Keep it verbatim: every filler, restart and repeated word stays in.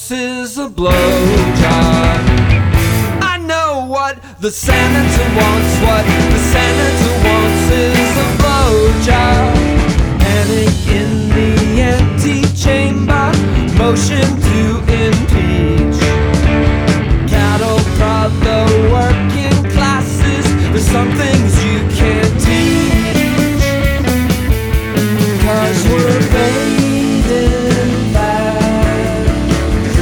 wants is a blowjob. I know what the senator wants, what the senator